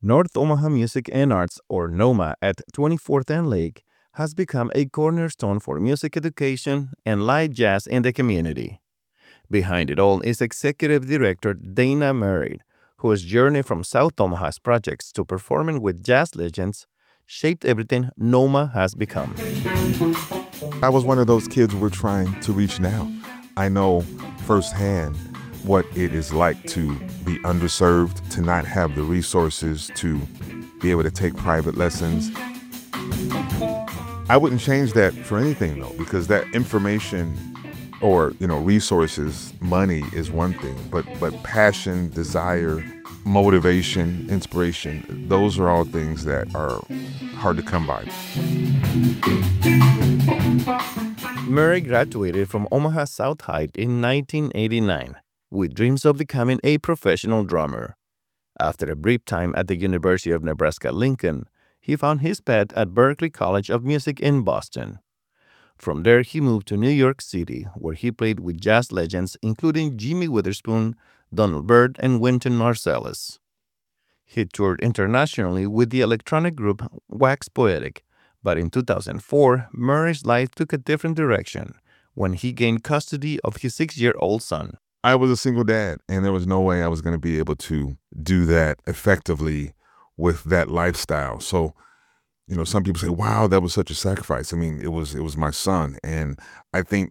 North Omaha Music and Arts, or NOMA, at 24th and Lake has become a cornerstone for music education and live jazz in the community. Behind it all is Executive Director Dana Murray, whose journey from South Omaha's projects to performing with jazz legends shaped everything NOMA has become. I was one of those kids we're trying to reach now. I know firsthand what it is like to be underserved, to not have the resources to be able to take private lessons. I wouldn't change that for anything though, because that information or resources, money is one thing, but passion, desire, motivation, inspiration, those are all things that are hard to come by. Murray graduated from Omaha South High in 1989 with dreams of becoming a professional drummer. After a brief time at the University of Nebraska-Lincoln, he found his path at Berklee College of Music in Boston. From there, he moved to New York City, where he played with jazz legends including Jimmy Witherspoon, Donald Byrd, and Wynton Marsalis. He toured internationally with the electronic group Wax Poetic, but in 2004, Murray's life took a different direction when he gained custody of his 6-year-old son. I was a single dad, and there was no way I was going to be able to do that effectively with that lifestyle. So, some people say, wow, that was such a sacrifice. I mean, it was my son. And I think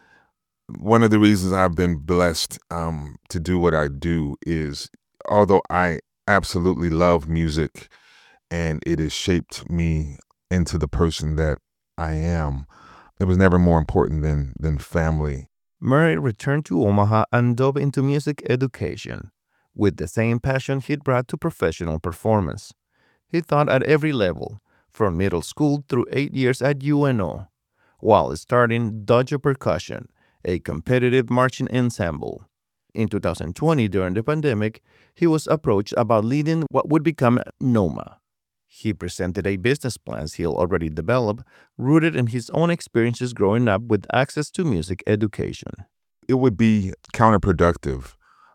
one of the reasons I've been blessed to do what I do is, although I absolutely love music and it has shaped me into the person that I am, it was never more important than family. Murray returned to Omaha and dove into music education with the same passion he'd brought to professional performance. He taught at every level, from middle school through 8 years at UNO, while starting Dojo Percussion, a competitive marching ensemble. In 2020, during the pandemic, he was approached about leading what would become NOMA. He presented a business plan he'll already developed, rooted in his own experiences growing up with access to music education. It would be counterproductive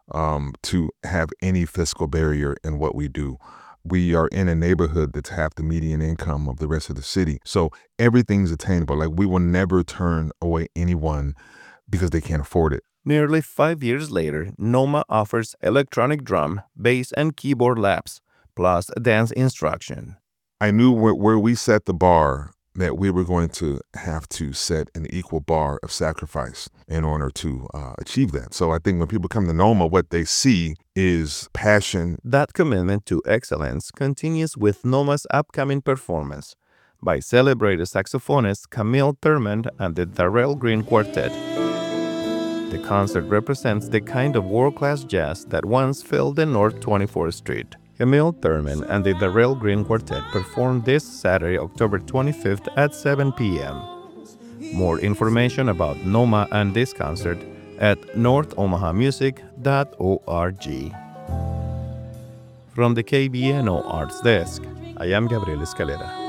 to have any fiscal barrier in what we do. We are in a neighborhood that's half the median income of the rest of the city. So everything's attainable. Like, we will never turn away anyone because they can't afford it. Nearly 5 years later, NOMA offers electronic drum, bass, and keyboard labs, plus dance instruction. I knew where we set the bar that we were going to have to set an equal bar of sacrifice in order to achieve that. So I think when people come to NOMA, what they see is passion. That commitment to excellence continues with NOMA's upcoming performance by celebrated saxophonist Camille Thurman and the Darrell Green Quartet. The concert represents the kind of world-class jazz that once filled the North 24th Street. Camille Thurman and the Darrell Green Quartet performed this Saturday, October 25th at 7 p.m. More information about NOMA and this concert at northomahamusic.org. From the KBNO Arts Desk, I am Gabriel Escalera.